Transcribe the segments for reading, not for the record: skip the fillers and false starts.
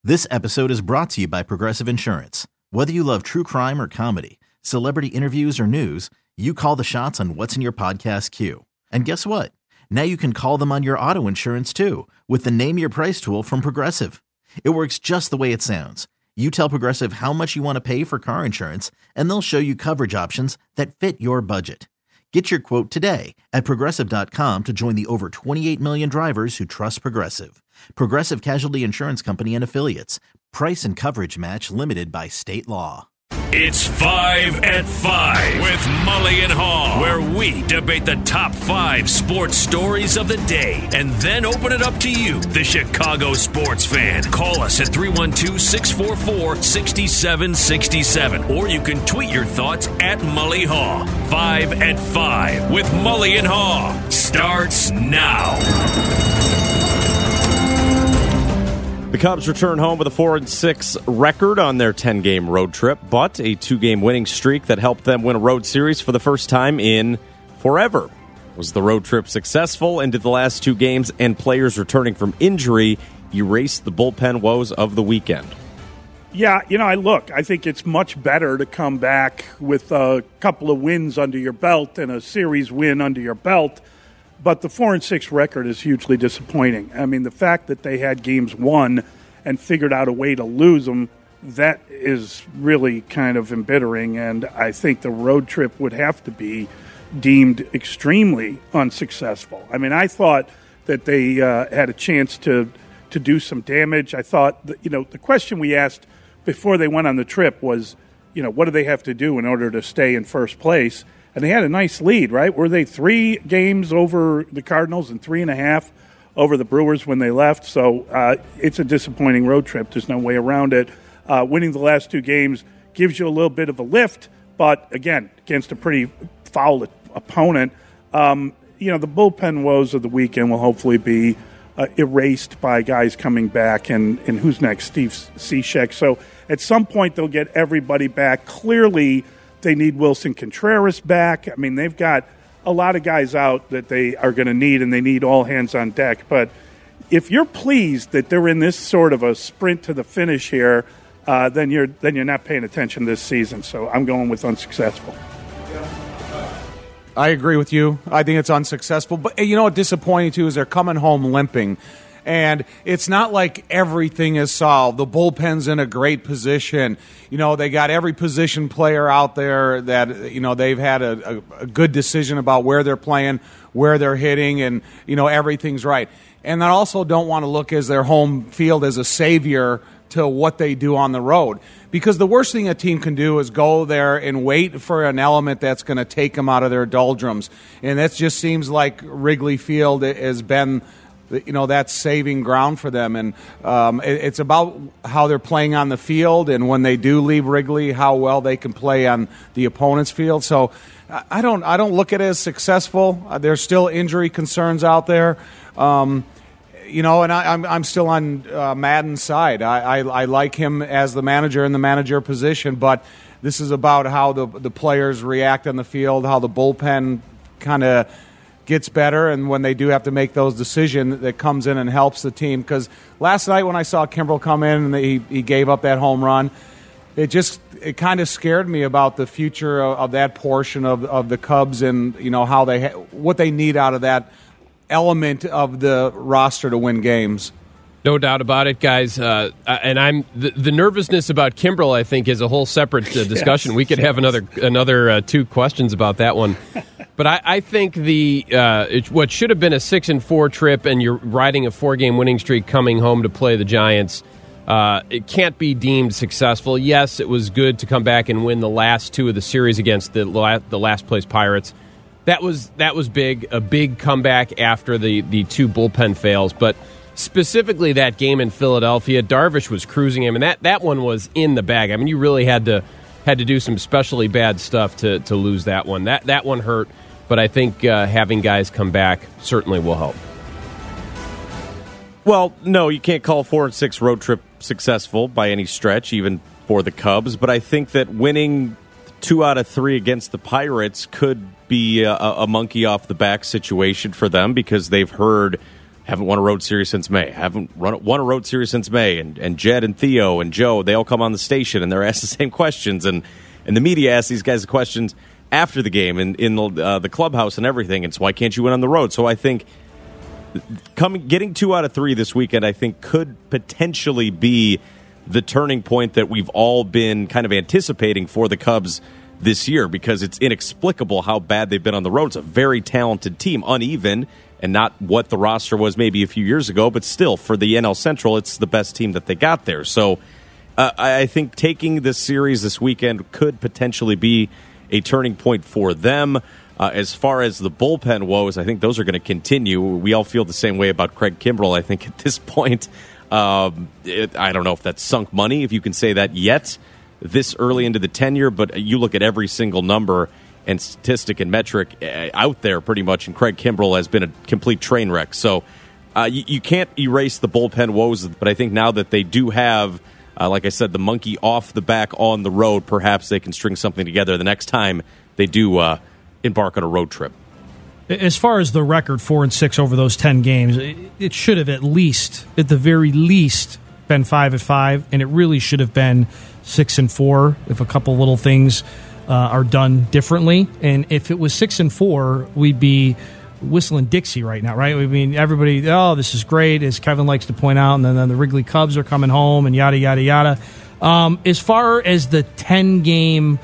This episode is brought to you by Progressive Insurance. Whether you love true crime or comedy, celebrity interviews or news, you call the shots on what's in your podcast queue. And guess what? Now you can call them on your auto insurance too with the Name Your Price tool from Progressive. It works just the way it sounds. You tell Progressive how much you want to pay for car insurance, and they'll show you coverage options that fit your budget. Get your quote today at Progressive.com to join the over 28 million drivers who trust Progressive. Progressive Casualty Insurance Company and Affiliates. Price and coverage match limited by state law. It's 5 at 5 with Mully and Haw, where we debate the top 5 sports stories of the day and then open it up to you, the Chicago sports fan. Call us at 312-644-6767, or you can tweet your thoughts at Mully Haw. 5 at 5 with Mully and Haw starts now. The Cubs return home with a 4-6 record on their 10-game road trip, but a 2-game winning streak that helped them win a road series for the first time in forever. Was the road trip successful, and did the last 2 games and players returning from injury erase the bullpen woes of the weekend? Yeah, I think it's much better to come back with a couple of wins under your belt and a series win under your belt. But the 4-6 record is hugely disappointing. I mean, the fact that they had games won and figured out a way to lose them, that is really kind of embittering. And I think the road trip would have to be deemed extremely unsuccessful. I mean, I thought that they had a chance to do some damage. I thought, the question we asked before they went on the trip was, what do they have to do in order to stay in first place? And they had a nice lead, right? Were they 3 games over the Cardinals and 3.5 over the Brewers when they left? So it's a disappointing road trip. There's no way around it. Winning the last 2 games gives you a little bit of a lift, but again, against a pretty foul opponent. The bullpen woes of the weekend will hopefully be erased by guys coming back. And who's next? Steve Cishek. So at some point they'll get everybody back. Clearly, they need Wilson Contreras back. I mean, they've got a lot of guys out that they are going to need, and they need all hands on deck. But if you're pleased that they're in this sort of a sprint to the finish here, then you're not paying attention this season. So I'm going with unsuccessful. I agree with you. I think it's unsuccessful. But what's disappointing, too, is they're coming home limping. And it's not like everything is solved. The bullpen's in a great position. They got every position player out there that, they've had a good decision about where they're playing, where they're hitting, and, everything's right. And I also don't want to look as their home field as a savior to what they do on the road. Because the worst thing a team can do is go there and wait for an element that's going to take them out of their doldrums. And that just seems like Wrigley Field has been that's saving ground for them. And it's about how they're playing on the field, and when they do leave Wrigley, how well they can play on the opponent's field. So I don't look at it as successful. There's still injury concerns out there. And I'm still on Madden's side. I like him as the manager in the manager position, but this is about how the players react on the field, how the bullpen kind of gets better, and when they do have to make those decisions, that comes in and helps the team. Because last night when I saw Kimbrel come in and he gave up that home run, it kind of scared me about the future of that portion of the Cubs, and how what they need out of that element of the roster to win games. No doubt about it, guys. And I'm the nervousness about Kimbrel, I think, is a whole separate discussion. Yes, we could have another 2 questions about that one. But I think what should have been a 6-4 trip, and you're riding a 4-game winning streak coming home to play the Giants, it can't be deemed successful. Yes, it was good to come back and win the last 2 of the series against the last place Pirates. That was big, a big comeback after the 2 bullpen fails. But specifically that game in Philadelphia, Darvish was cruising him, and that one was in the bag. I mean, you really had to do some especially bad stuff to lose that one. That one hurt. But I think having guys come back certainly will help. Well, no, you can't call a 4-6 road trip successful by any stretch, even for the Cubs. But I think that winning 2 out of 3 against the Pirates could be a monkey off the back situation for them, because they've heard Haven't won a road series since May. Won a road series since May. And Jed and Theo and Joe, they all come on the station and they're asked the same questions. And the media asks these guys questions after the game and in the clubhouse and everything. And so why can't you win on the road? So I think getting 2 out of 3 this weekend, I think, could potentially be the turning point that we've all been kind of anticipating for the Cubs this year, because it's inexplicable how bad they've been on the road. It's a very talented team, uneven, and not what the roster was maybe a few years ago, but still, for the NL Central, it's the best team that they got there. So I think taking this series this weekend could potentially be a turning point for them. As far as the bullpen woes, I think those are going to continue. We all feel the same way about Craig Kimbrell, I think, at this point. I don't know if that's sunk money, if you can say that yet, this early into the tenure, but you look at every single number and statistic and metric out there pretty much, and Craig Kimbrell has been a complete train wreck. So you can't erase the bullpen woes, but I think now that they do have, like I said, the monkey off the back on the road, perhaps they can string something together the next time they do embark on a road trip. As far as the record, 4-6 over those 10 games, it should have at the very least, been 5-5, and it really should have been 6-4 if a couple little things are done differently. And if it was 6-4, we'd be whistling Dixie right now, right? I mean, everybody, this is great, as Kevin likes to point out, and then the Wrigley Cubs are coming home, and yada, yada, yada. As far as the 10-game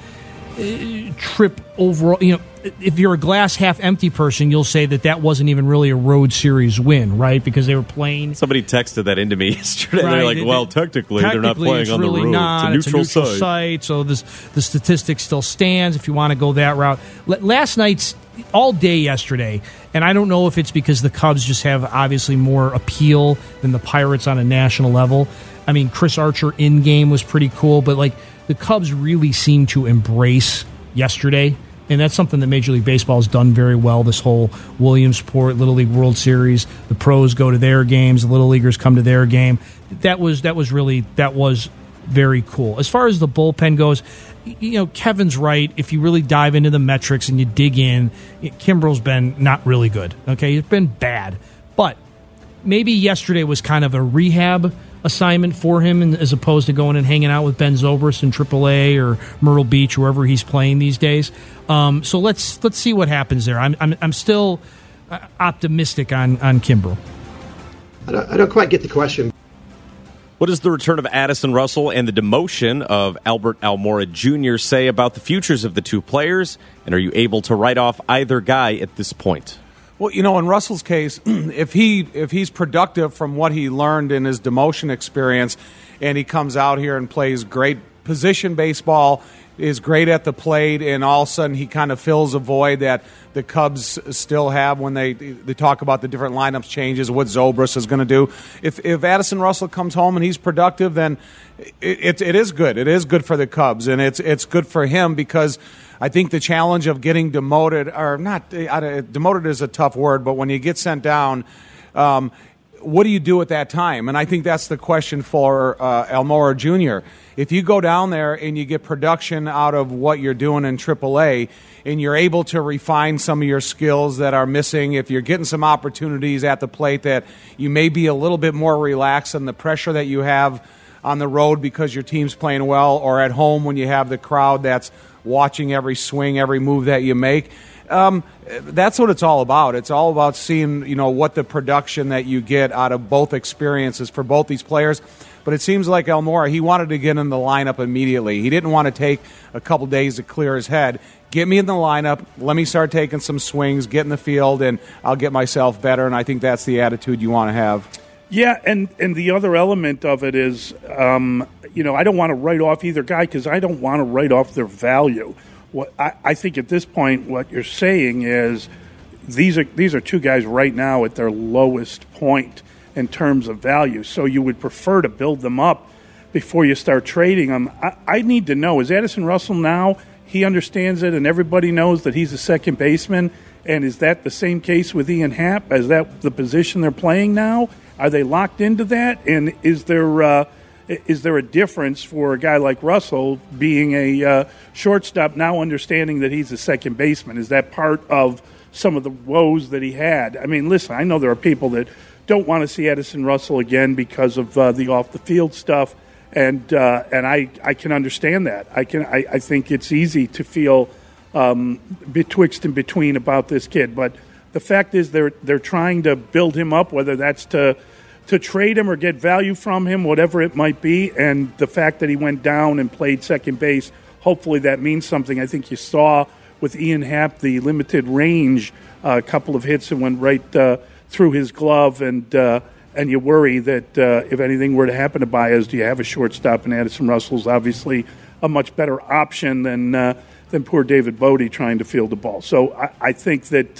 trip overall, if you're a glass half empty person, you'll say that wasn't even really a road series win, right? Because they were playing. Somebody texted that into me yesterday. Right. They're like, well, technically they're not playing on really the road. Not. It's a neutral site. So the statistic still stands if you want to go that route. Last night's all day yesterday, and I don't know if it's because the Cubs just have obviously more appeal than the Pirates on a national level. I mean, Chris Archer in-game was pretty cool, but the Cubs really seemed to embrace yesterday. And that's something that Major League Baseball has done very well, this whole Williamsport Little League World Series. The pros go to their games, the Little Leaguers come to their game. That was very cool. As far as the bullpen goes, Kevin's right. If you really dive into the metrics and you dig in, Kimbrell's been not really good. Okay, he's been bad. But maybe yesterday was kind of a rehab assignment for him, as opposed to going and hanging out with Ben Zobrist in AAA or Myrtle Beach, wherever he's playing these days. So let's see what happens there. I'm still optimistic on Kimbrell. I don't quite get the question. What does the return of Addison Russell and the demotion of Albert Almora Jr. say about the futures of the two players? And are you able to write off either guy at this point? Well, in Russell's case, if he's productive from what he learned in his demotion experience, and he comes out here and plays great position baseball, is great at the plate, and all of a sudden he kind of fills a void that the Cubs still have when they talk about the different lineups changes, what Zobrist is going to do. If Addison Russell comes home and he's productive, then it is good. It is good for the Cubs, and it's good for him, because I think the challenge of getting demoted, or not, demoted is a tough word, but when you get sent down, what do you do at that time? And I think that's the question for Almora Jr. If you go down there and you get production out of what you're doing in AAA, and you're able to refine some of your skills that are missing, if you're getting some opportunities at the plate that you may be a little bit more relaxed in the pressure that you have on the road because your team's playing well, or at home when you have the crowd that's watching every swing, every move that you make. That's what it's all about. It's all about seeing, what the production that you get out of both experiences for both these players. But it seems like Almora, he wanted to get in the lineup immediately. He didn't want to take a couple days to clear his head. Get me in the lineup. Let me start taking some swings, get in the field, and I'll get myself better. And I think that's the attitude you want to have. Yeah, and the other element of it is, I don't want to write off either guy, because I don't want to write off their value. I think at this point what you're saying is these are two guys right now at their lowest point in terms of value. So you would prefer to build them up before you start trading them. I need to know, is Addison Russell now, he understands it and everybody knows that he's a second baseman, and is that the same case with Ian Happ? Is that the position they're playing now? Are they locked into that? And is there a difference for a guy like Russell being a shortstop, now understanding that he's a second baseman? Is that part of some of the woes that he had? I mean, listen, I know there are people that don't want to see Addison Russell again because of the off-the-field stuff, and I can understand that. I think it's easy to feel betwixt and between about this kid, but the fact is they're trying to build him up, whether that's to trade him or get value from him, whatever it might be, and the fact that he went down and played second base, hopefully that means something. I think you saw with Ian Happ the limited range, a couple of hits that went right through his glove, and you worry that if anything were to happen to Baez, do you have a shortstop? And Addison Russell's obviously a much better option than poor David Bodie trying to field the ball. So I think that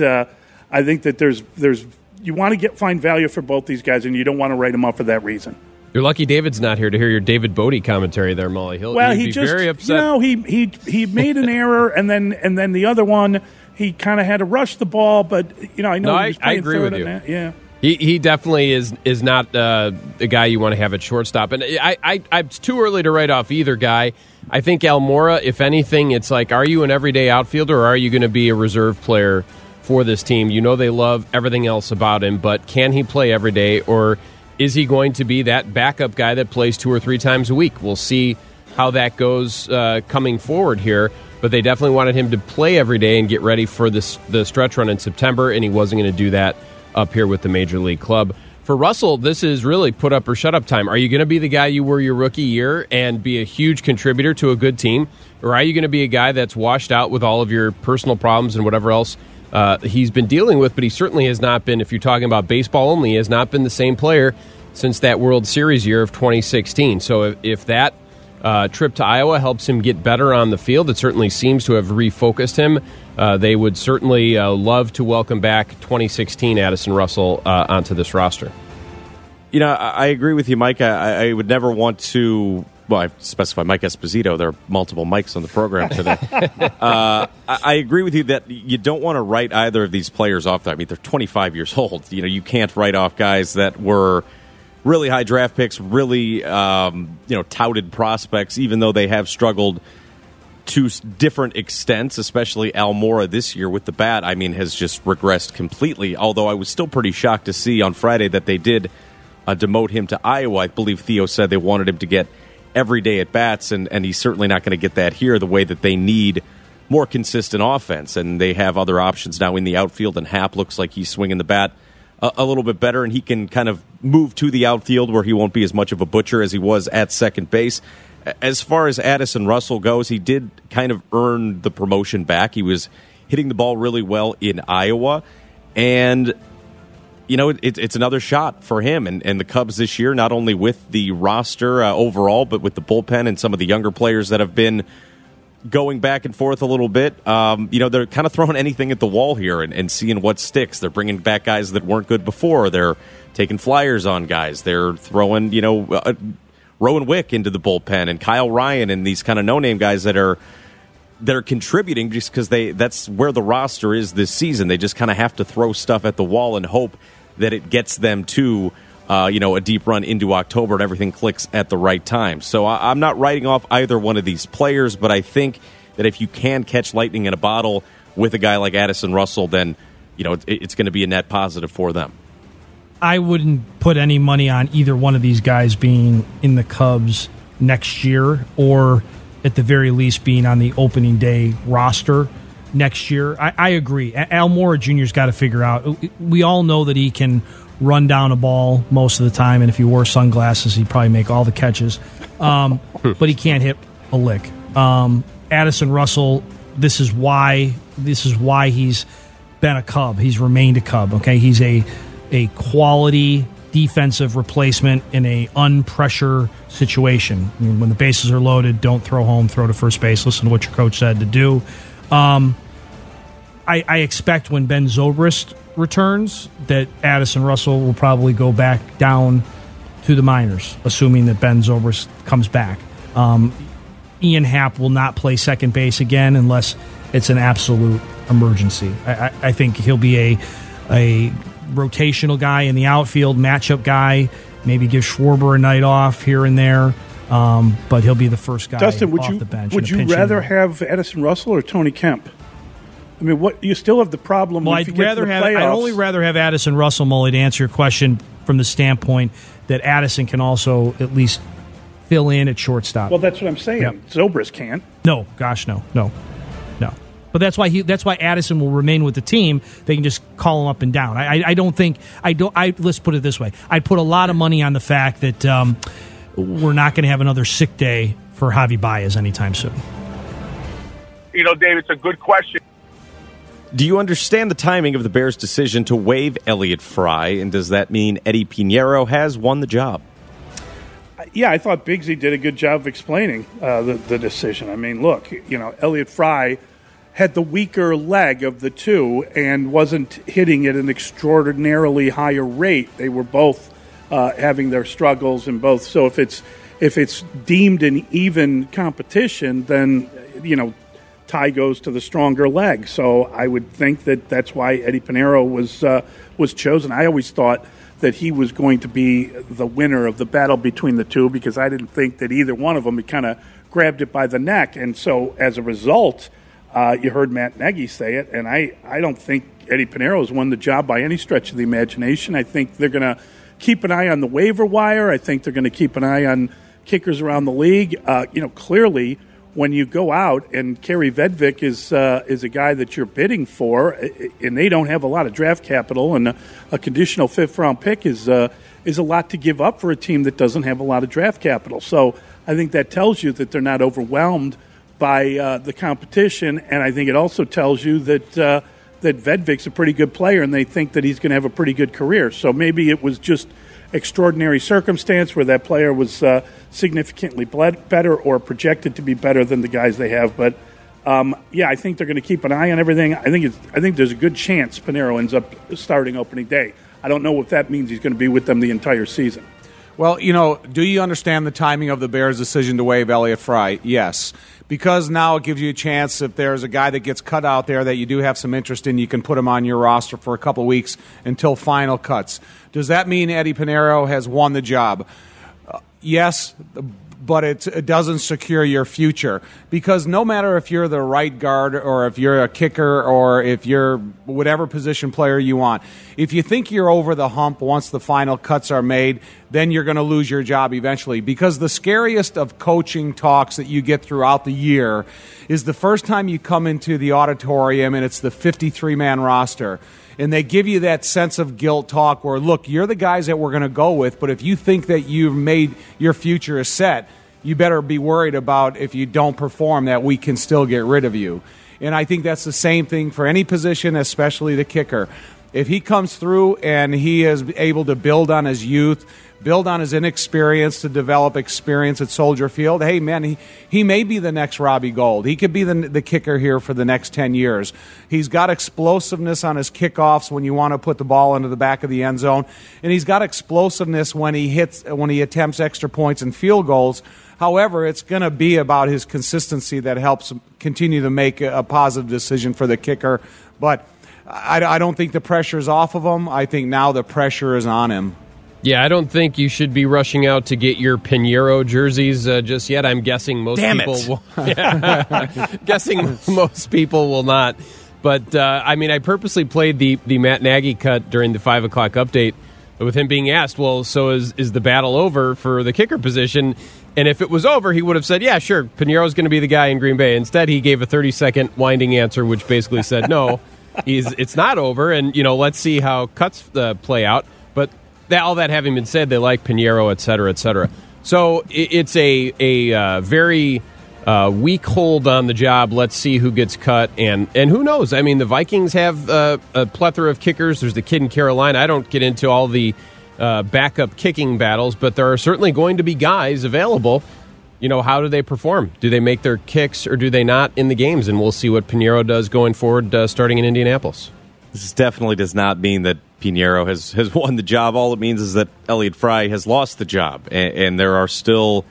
there's you want to find value for both these guys, and you don't want to write them up for that reason. You're lucky David's not here to hear your David Bodie commentary there, Molly. He'd be very upset. He made an error, and then the other one, he kind of had to rush the ball, but I know he was playing agree third with you. on that. Yeah. He definitely is not the guy you want to have at shortstop. And it's too early to write off either guy. I think Almora, if anything, it's like, are you an everyday outfielder or are you going to be a reserve player for this team? They love everything else about him, but can he play every day, or is he going to be that backup guy that plays 2 or 3 times a week? We'll see how that goes coming forward here, but they definitely wanted him to play every day and get ready for the stretch run in September, and he wasn't going to do that up here with the Major League club. For Russell, this is really put up or shut up time. Are you going to be the guy you were your rookie year and be a huge contributor to a good team, or are you going to be a guy that's washed out with all of your personal problems and whatever else he's been dealing with? But he certainly has not been, if you're talking about baseball only, he has not been the same player since that World Series year of 2016. So if that trip to Iowa helps him get better on the field, it certainly seems to have refocused him. They would certainly love to welcome back 2016 Addison Russell onto this roster. I agree with you, Mike. I would never want to... Well, I specify Mike Esposito. There are multiple Mikes on the program today. I agree with you that you don't want to write either of these players off. I mean, they're 25 years old. You can't write off guys that were really high draft picks, really touted prospects, even though they have struggled to different extents, especially Almora this year with the bat, has just regressed completely. Although I was still pretty shocked to see on Friday that they did demote him to Iowa. I believe Theo said they wanted him to get every day at bats, and he's certainly not going to get that here the way that they need more consistent offense. And they have other options now in the outfield, and Happ looks like he's swinging the bat a little bit better, and he can kind of move to the outfield where he won't be as much of a butcher as he was at second base. As far as Addison Russell goes, he did kind of earn the promotion back. He was hitting the ball really well in Iowa, and it's another shot for him and the Cubs this year, not only with the roster overall, but with the bullpen and some of the younger players that have been going back and forth a little bit. They're kind of throwing anything at the wall here and seeing what sticks. They're bringing back guys that weren't good before. They're taking flyers on guys. They're throwing, Rowan Wick into the bullpen and Kyle Ryan and these kind of no-name guys that are contributing just because that's where the roster is this season. They just kind of have to throw stuff at the wall and hope that it gets them to a deep run into October and everything clicks at the right time. So I'm not writing off either one of these players, but I think that if you can catch lightning in a bottle with a guy like Addison Russell, then it's going to be a net positive for them. I wouldn't put any money on either one of these guys being in the Cubs next year, or at the very least being on the opening day roster next year. I agree. Almora Jr.'s got to figure out. We all know that he can run down a ball most of the time, and if he wore sunglasses, he'd probably make all the catches. But he can't hit a lick. Addison Russell, this is why he's been a Cub. He's remained a Cub. Okay, he's a quality defensive replacement in a unpressure situation. When the bases are loaded, don't throw home, throw to first base. Listen to what your coach said to do. I expect when Ben Zobrist returns that Addison Russell will probably go back down to the minors, assuming that Ben Zobrist comes back. Ian Happ will not play second base again unless it's an absolute emergency. I think he'll be a rotational guy in the outfield, matchup guy, maybe give Schwarber a night off here and there, but he'll be the first guy Dustin, off the bench. Would you rather have Addison Russell or Tony Kemp? What you still have the problem. Well, if you get to the playoffs. I'd only rather have Addison Russell, Molly, to answer your question, from the standpoint that Addison can also at least fill in at shortstop. Well, that's what I'm saying. Yep. Zobrist can't. No, gosh, no. But that's why Addison will remain with the team. They can just call him up and down. Let's put it this way. I'd put a lot of money on the fact that we're not going to have another sick day for Javi Baez anytime soon. Dave, it's a good question. Do you understand the timing of the Bears' decision to waive Elliott Fry, and does that mean Eddie Pinheiro has won the job? Yeah, I thought Bigsy did a good job of explaining the decision. I mean, look, Elliott Fry had the weaker leg of the two and wasn't hitting at an extraordinarily higher rate. They were both having their struggles in both. So if it's deemed an even competition, then tie goes to the stronger leg. So I would think that's why Eddie Pinheiro was chosen. I always thought that he was going to be the winner of the battle between the two because I didn't think that either one of them had kind of grabbed it by the neck. And so as a result, you heard Matt Nagy say it, and I don't think Eddie Pinheiro has won the job by any stretch of the imagination. I think they're going to keep an eye on the waiver wire. I think they're going to keep an eye on kickers around the league. Clearly, when you go out and Kerry Vedvik is a guy that you're bidding for, and they don't have a lot of draft capital, and a conditional fifth-round pick is a lot to give up for a team that doesn't have a lot of draft capital. So I think that tells you that they're not overwhelmed by the competition, and I think it also tells you that Vedvik's a pretty good player, and they think that he's going to have a pretty good career. So maybe it was just extraordinary circumstance where that player was significantly better or projected to be better than the guys they have. But I think they're going to keep an eye on everything. I think there's a good chance Pinheiro ends up starting opening day. I don't know if that means he's going to be with them the entire season. Well, do you understand the timing of the Bears' decision to waive Elliott Fry? Yes. Because now it gives you a chance, if there's a guy that gets cut out there that you do have some interest in, you can put him on your roster for a couple weeks until final cuts. Does that mean Eddie Pinheiro has won the job? Yes, but it doesn't secure your future. Because no matter if you're the right guard or if you're a kicker or if you're whatever position player you want, if you think you're over the hump once the final cuts are made, then you're going to lose your job eventually. Because the scariest of coaching talks that you get throughout the year is the first time you come into the auditorium and it's the 53-man roster. And they give you that sense of guilt talk where, look, you're the guys that we're going to go with, but if you think that you've made your future is set, you better be worried about if you don't perform that we can still get rid of you. And I think that's the same thing for any position, especially the kicker. If he comes through and he is able to build on his youth, build on his inexperience to develop experience at Soldier Field, hey, man, he may be the next Robbie Gould. He could be the kicker here for the next 10 years. He's got explosiveness on his kickoffs when you want to put the ball into the back of the end zone, and he's got explosiveness when he attempts extra points and field goals. However, it's going to be about his consistency that helps continue to make a positive decision for the kicker. But I don't think the pressure is off of him. I think now the pressure is on him. Yeah, I don't think you should be rushing out to get your Pinheiro jerseys just yet. I'm guessing most people will. Yeah, guessing most people will not. But, I purposely played the Matt Nagy cut during the 5 o'clock update with him being asked, well, so is the battle over for the kicker position? And if it was over, he would have said, yeah, sure, Pinheiro's going to be the guy in Green Bay. Instead, he gave a 30-second winding answer, which basically said, no, it's not over, and, let's see how cuts play out. But all that having been said, they like Pinheiro, et cetera, et cetera. So it's a very weak hold on the job. Let's see who gets cut, and who knows? I mean, the Vikings have a plethora of kickers. There's the kid in Carolina. I don't get into all the backup kicking battles, but there are certainly going to be guys available. How do they perform? Do they make their kicks or do they not in the games? And we'll see what Pinheiro does going forward, starting in Indianapolis. This definitely does not mean that Pinheiro has won the job. All it means is that Elliott Fry has lost the job, and there are still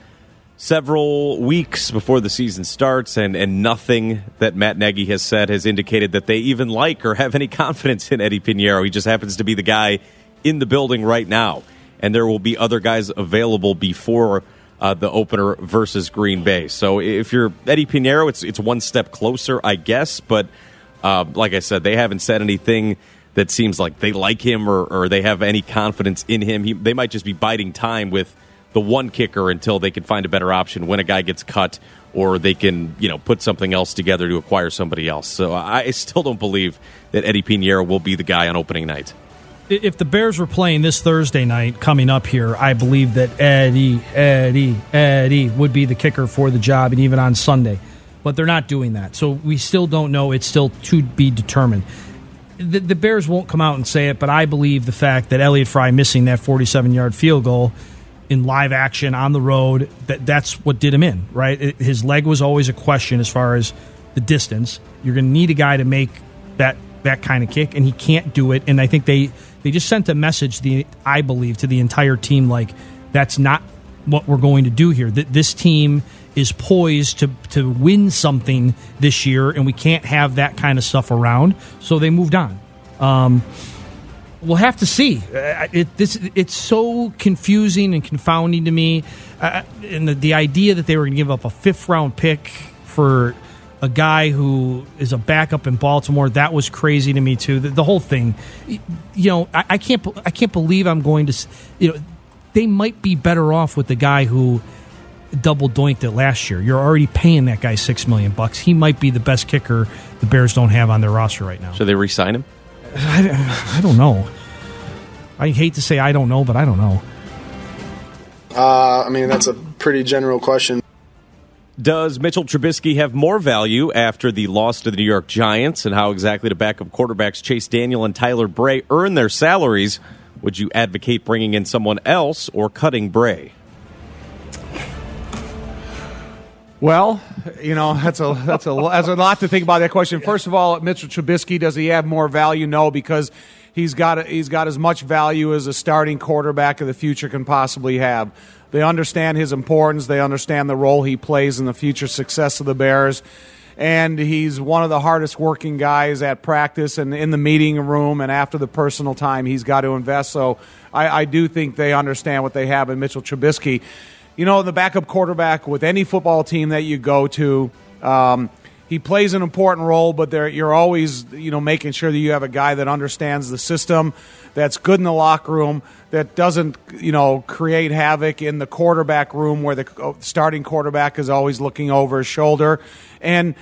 several weeks before the season starts, and nothing that Matt Nagy has said has indicated that they even like or have any confidence in Eddie Pinheiro. He just happens to be the guy in the building right now, and there will be other guys available before the opener versus Green Bay. So if you're Eddie Pinheiro, it's one step closer, I guess, but like I said, they haven't said anything that seems like they like him or they have any confidence in him. They might just be biding time with the one kicker until they can find a better option when a guy gets cut, or they can, put something else together to acquire somebody else. So I still don't believe that Eddie Piñeiro will be the guy on opening night. If the Bears were playing this Thursday night coming up here, I believe that Eddie would be the kicker for the job, and even on Sunday. But they're not doing that. So we still don't know. It's still to be determined. The Bears won't come out and say it, but I believe the fact that Elliott Fry missing that 47-yard field goal in live action on the road, that's what did him in, right? His leg was always a question as far as the distance. You're going to need a guy to make that kind of kick, and he can't do it. And I think they just sent a message, I believe, to the entire team, like, that's not what we're going to do here. This team is poised to win something this year, and we can't have that kind of stuff around. So they moved on. We'll have to see. It's so confusing and confounding to me. And the idea that they were going to give up a 5th-round pick for a guy who is a backup in Baltimore, that was crazy to me too. The whole thing, I can't believe I'm going to. They might be better off with the guy who double doinked it last year. You're already paying that guy $6 million. He might be the best kicker the Bears don't have on their roster right now. Should they re-sign him? I don't know. I hate to say I don't know, but I don't know. That's a pretty general question. Does Mitchell Trubisky have more value after the loss to the New York Giants, and how exactly do backup quarterbacks Chase Daniel and Tyler Bray earn their salaries? Would you advocate bringing in someone else or cutting Bray? Well, that's a lot to think about that question. First of all, Mitchell Trubisky, does he have more value? No, because he's got as much value as a starting quarterback of the future can possibly have. They understand his importance. They understand the role he plays in the future success of the Bears. And he's one of the hardest working guys at practice and in the meeting room and after the personal time he's got to invest. So I do think they understand what they have in Mitchell Trubisky. The backup quarterback with any football team that you go to, he plays an important role, but you're always, making sure that you have a guy that understands the system, that's good in the locker room, that doesn't, create havoc in the quarterback room where the starting quarterback is always looking over his shoulder. And,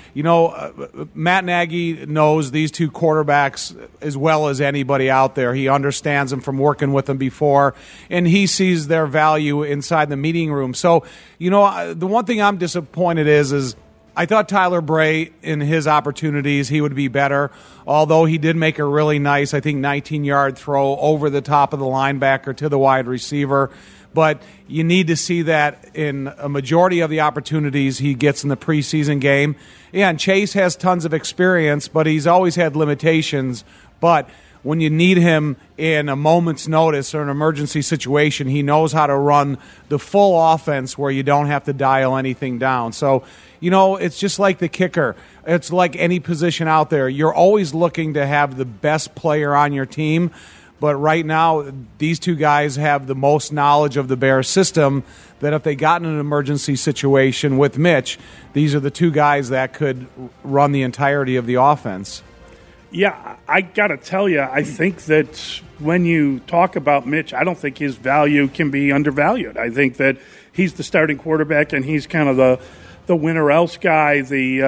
Matt Nagy knows these two quarterbacks as well as anybody out there. He understands them from working with them before, and he sees their value inside the meeting room. So, the one thing I'm disappointed is I thought Tyler Bray, in his opportunities, he would be better, although he did make a really nice, 19-yard throw over the top of the linebacker to the wide receiver. But you need to see that in a majority of the opportunities he gets in the preseason game. Yeah, and Chase has tons of experience, but he's always had limitations. But when you need him in a moment's notice or an emergency situation, he knows how to run the full offense where you don't have to dial anything down. So, it's just like the kicker. It's like any position out there. You're always looking to have the best player on your team. But right now, these two guys have the most knowledge of the Bears system that if they got in an emergency situation with Mitch, these are the two guys that could run the entirety of the offense. Yeah, I got to tell you, I think that when you talk about Mitch, I don't think his value can be undervalued. I think that he's the starting quarterback, and he's kind of the winner else guy.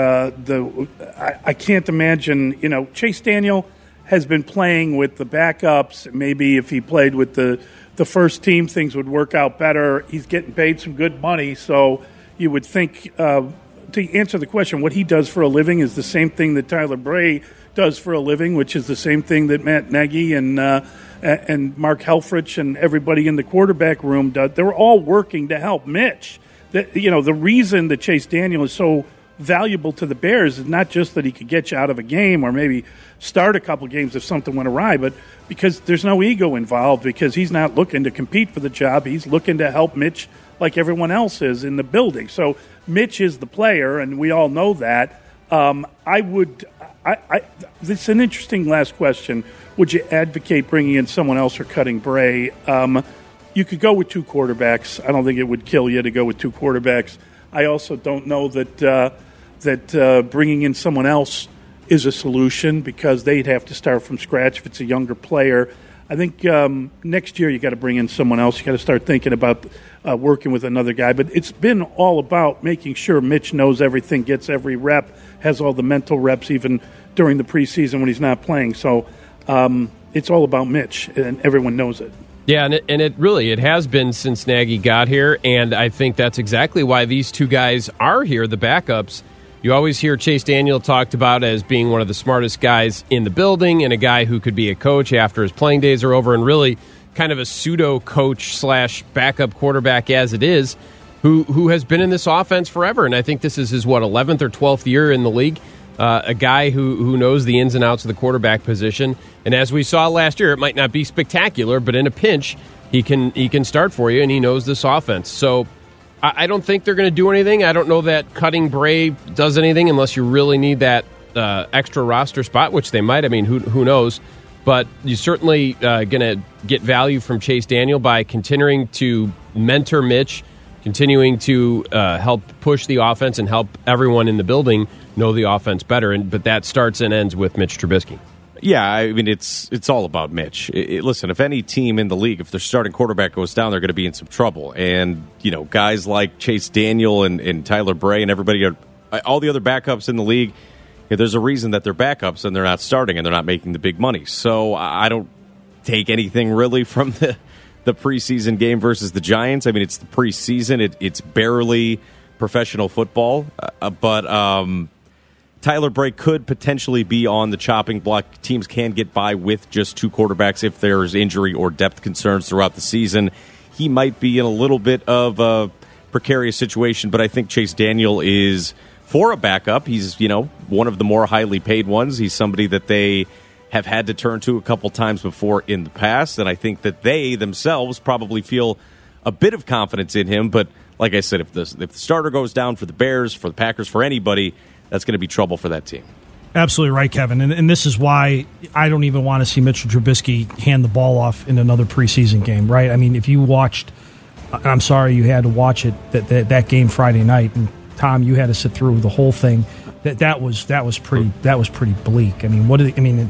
I can't imagine, Chase Daniel has been playing with the backups. Maybe if he played with the first team, things would work out better. He's getting paid some good money, so you would think, to answer the question, what he does for a living is the same thing that Tyler Bray does for a living, which is the same thing that Matt Nagy and Mark Helfrich and everybody in the quarterback room does. They're all working to help Mitch. The reason that Chase Daniel is so valuable to the Bears is not just that he could get you out of a game or maybe start a couple games if something went awry, but because there's no ego involved, because he's not looking to compete for the job. He's looking to help Mitch like everyone else is in the building. So Mitch is the player, and we all know that. This is an interesting last question. Would you advocate bringing in someone else or cutting Bray? You could go with two quarterbacks. I don't think it would kill you to go with two quarterbacks. I also don't know that bringing in someone else is a solution because they'd have to start from scratch if it's a younger player. I think next year you got to bring in someone else. You got to start thinking about working with another guy. But it's been all about making sure Mitch knows everything, gets every rep, has all the mental reps even during the preseason when he's not playing. So it's all about Mitch, and everyone knows it. Yeah, and it really has been since Nagy got here, and I think that's exactly why these two guys are here, the backups. You always hear Chase Daniel talked about as being one of the smartest guys in the building and a guy who could be a coach after his playing days are over, and really kind of a pseudo-coach / backup quarterback as it is, who has been in this offense forever. And I think this is his, 11th or 12th year in the league. A guy who knows the ins and outs of the quarterback position. And as we saw last year, it might not be spectacular, but in a pinch, he can start for you, and he knows this offense. So I don't think they're going to do anything. I don't know that cutting Bray does anything unless you really need that extra roster spot, which they might. I mean, who knows? But you're certainly going to get value from Chase Daniel by continuing to mentor Mitch, continuing to help push the offense and help everyone in the building know the offense better. But that starts and ends with Mitch Trubisky. Yeah, I mean, it's all about Mitch. Listen, if any team in the league, if their starting quarterback goes down, they're going to be in some trouble. And, guys like Chase Daniel and Tyler Bray and everybody, all the other backups in the league, there's a reason that they're backups and they're not starting and they're not making the big money. So I don't take anything really from the preseason game versus the Giants. I mean, it's the preseason. It's barely professional football. But Tyler Bray could potentially be on the chopping block. Teams can get by with just two quarterbacks if there's injury or depth concerns throughout the season. He might be in a little bit of a precarious situation, but I think Chase Daniel is, for a backup, he's, one of the more highly paid ones. He's somebody that they have had to turn to a couple times before in the past, and I think that they themselves probably feel a bit of confidence in him. But like I said, if the starter goes down for the Bears, for the Packers, for anybody, that's going to be trouble for that team. Absolutely right, Kevin. And this is why I don't even want to see Mitchell Trubisky hand the ball off in another preseason game, right? I mean, if you watched, I'm sorry you had to watch it, that game Friday night, and Tom, you had to sit through the whole thing. That was pretty bleak. I mean,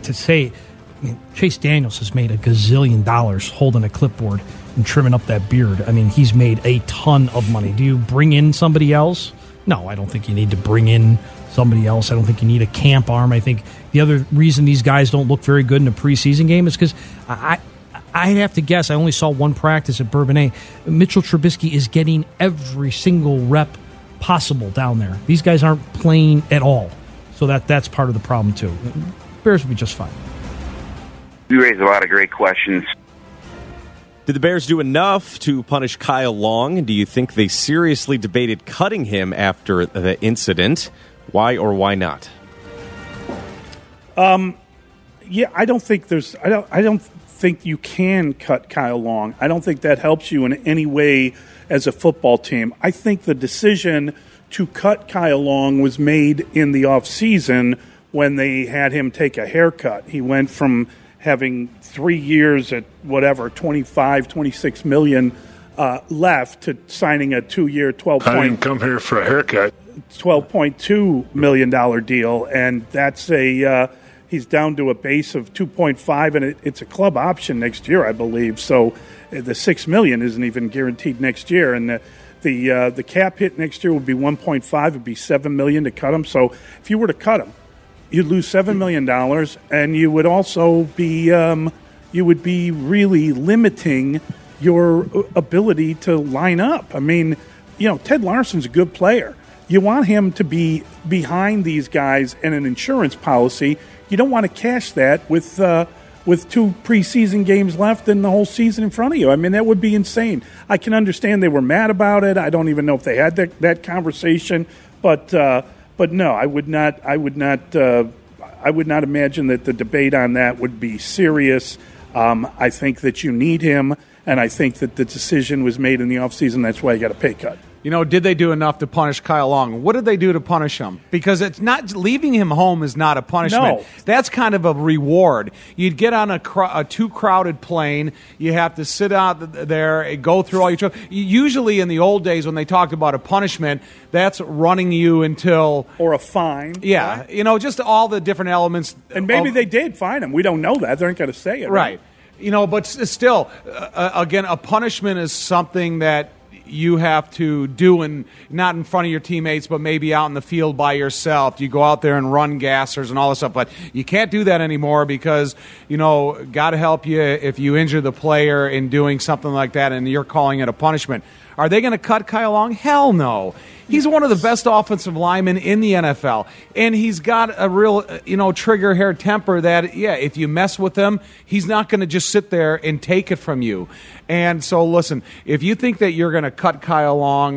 Chase Daniels has made $1 gazillion holding a clipboard and trimming up that beard. I mean, he's made a ton of money. Do you bring in somebody else? No, I don't think you need to bring in somebody else. I don't think you need a camp arm. I think the other reason these guys don't look very good in a preseason game is because I'd have to guess, I only saw one practice at Bourbonnais. Mitchell Trubisky is getting every single rep possible down there. These guys aren't playing at all. So that's part of the problem, too. Bears will be just fine. You raise a lot of great questions. Did the Bears do enough to punish Kyle Long? Do you think they seriously debated cutting him after the incident? Why or why not? Yeah, I don't think you can cut Kyle Long. I don't think that helps you in any way as a football team. I think the decision to cut Kyle Long was made in the offseason when they had him take a haircut. He went from having 3 years at whatever, 26 million left to signing a 2-year, I didn't come here for a haircut. $12.2 million deal, and that's he's down to a base of 2.5, and it's a club option next year, I believe. So the $6 million isn't even guaranteed next year, and the cap hit next year would be 1.5. It'd be $7 million to cut him. So if you were to cut him, you'd lose $7 million, and you would also be really limiting your ability to line up. I mean, Ted Larson's a good player. You want him to be behind these guys and an insurance policy. You don't want to cash that with 2 preseason games left and the whole season in front of you. I mean, that would be insane. I can understand they were mad about it. I don't even know if they had that conversation, but no, I would not imagine that the debate on that would be serious. I think that you need him, and I think that the decision was made in the offseason. That's why you got a pay cut. did they do enough to punish Kyle Long? What did they do to punish him? Because it's not leaving him home is not a punishment. No. That's kind of a reward. You'd get on a too crowded plane. You have to sit out there and go through all your trouble. Usually in the old days when they talked about a punishment, that's running you until... Or a fine. Yeah, right? Just all the different elements. And maybe they did fine him. We don't know that. They aren't going to say it. Right. But still, again, a punishment is something that you have to do, and not in front of your teammates, but maybe out in the field by yourself. You go out there and run gassers and all this stuff, but you can't do that anymore because, God help you if you injure the player in doing something like that and you're calling it a punishment. Are they going to cut Kyle Long? Hell no. He's one of the best offensive linemen in the NFL, and he's got a real, trigger hair temper that, if you mess with him, he's not going to just sit there and take it from you. And so, listen, if you think that you're going to cut Kyle Long,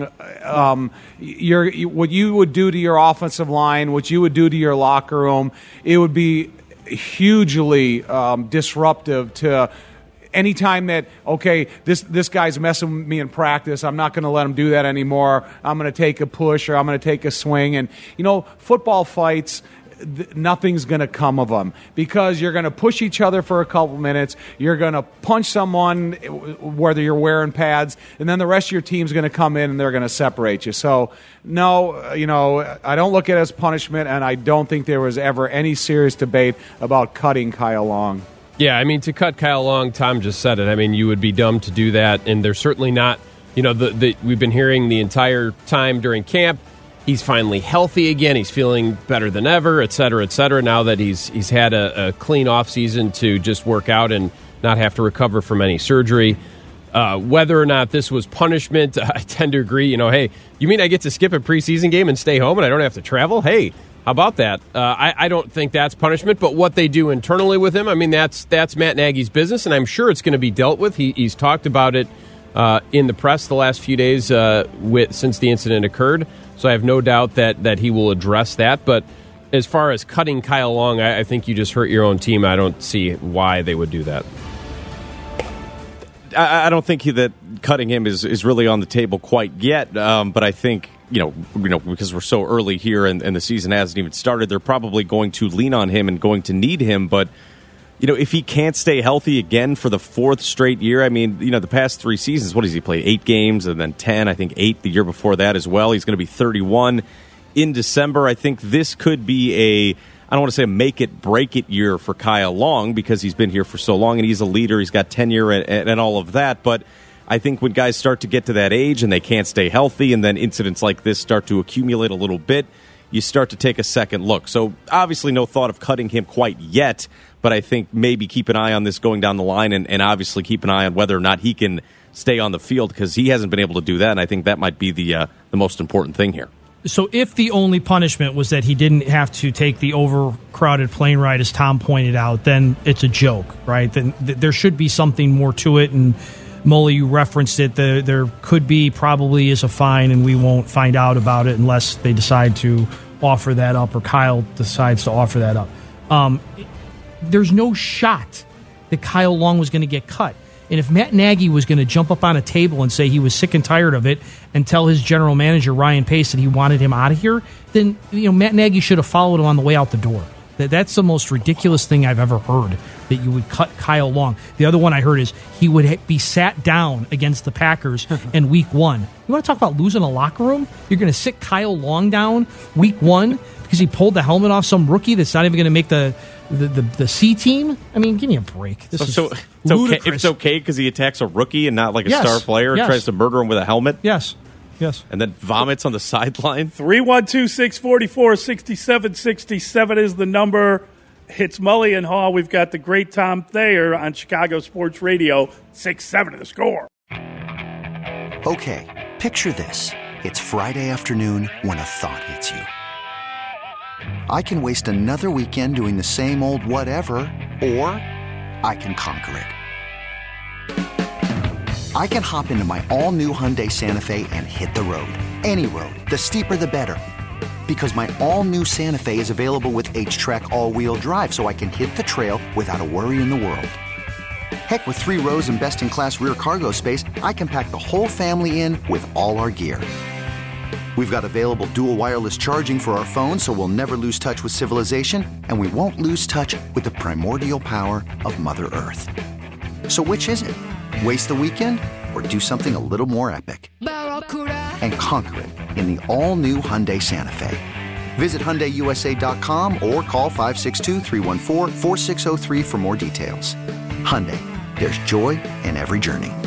what you would do to your offensive line, what you would do to your locker room, it would be hugely disruptive to anytime that, okay, this guy's messing with me in practice, I'm not going to let him do that anymore. I'm going to take a push or I'm going to take a swing. And, football fights, nothing's going to come of them because you're going to push each other for a couple minutes. You're going to punch someone, whether you're wearing pads, and then the rest of your team's going to come in and they're going to separate you. So, no, I don't look at it as punishment, and I don't think there was ever any serious debate about cutting Kyle Long. Yeah, to cut Kyle Long, Tom just said it. You would be dumb to do that, and they're certainly not. We've been hearing the entire time during camp, he's finally healthy again, he's feeling better than ever, et cetera, now that he's had a clean offseason to just work out and not have to recover from any surgery. Whether or not this was punishment, I tend to agree. Hey, you mean I get to skip a preseason game and stay home and I don't have to travel? Hey, how about that? I don't think that's punishment, but what they do internally with him, that's Matt Nagy's business, and I'm sure it's going to be dealt with. He's talked about it in the press the last few days since the incident occurred, so I have no doubt that he will address that. But as far as cutting Kyle Long, I think you just hurt your own team. I don't see why they would do that. I don't think that cutting him is really on the table quite yet, but I think because we're so early here and the season hasn't even started, they're probably going to lean on him and going to need him. But if he can't stay healthy again for the fourth straight year, the past 3 seasons, what has he played? 8 games and then 10, I think 8 the year before that as well. He's going to be 31 in December. I think this could be I don't want to say a make-it-break-it year for Kyle Long because he's been here for so long and he's a leader. He's got tenure and all of that. But I think when guys start to get to that age and they can't stay healthy and then incidents like this start to accumulate a little bit, you start to take a second look. So obviously no thought of cutting him quite yet, but I think maybe keep an eye on this going down the line and obviously keep an eye on whether or not he can stay on the field because he hasn't been able to do that, and I think that might be the most important thing here. So if the only punishment was that he didn't have to take the overcrowded plane ride, as Tom pointed out, then it's a joke, right? Then there should be something more to it, and Mully, you referenced it. There could be, probably is a fine, and we won't find out about it unless they decide to offer that up or Kyle decides to offer that up. There's no shot that Kyle Long was going to get cut. And if Matt Nagy was going to jump up on a table and say he was sick and tired of it and tell his general manager, Ryan Pace, that he wanted him out of here, then Matt Nagy should have followed him on the way out the door. That's the most ridiculous thing I've ever heard, that you would cut Kyle Long. The other one I heard is he would be sat down against the Packers in week 1. You want to talk about losing a locker room? You're going to sit Kyle Long down week 1 because he pulled the helmet off some rookie that's not even going to make the C team? Give me a break. This is ludicrous. It's okay because he attacks a rookie and not like a star player and tries to murder him with a helmet? Yes. And then vomits on the sideline? 312-644-6767 is the number. It's Mully and Haw. We've got the great Tom Thayer on Chicago Sports Radio. 6-7 to the score. Okay, picture this. It's Friday afternoon when a thought hits you. I can waste another weekend doing the same old whatever, or I can conquer it. I can hop into my all-new Hyundai Santa Fe and hit the road. Any road. The steeper, the better. Because my all-new Santa Fe is available with H-Track all-wheel drive, so I can hit the trail without a worry in the world. Heck, with 3 rows and best-in-class rear cargo space, I can pack the whole family in with all our gear. We've got available dual wireless charging for our phones, so we'll never lose touch with civilization, and we won't lose touch with the primordial power of Mother Earth. So which is it? Waste the weekend or do something a little more epic? And conquer it in the all-new Hyundai Santa Fe. Visit HyundaiUSA.com or call 562-314-4603 for more details. Hyundai, there's joy in every journey.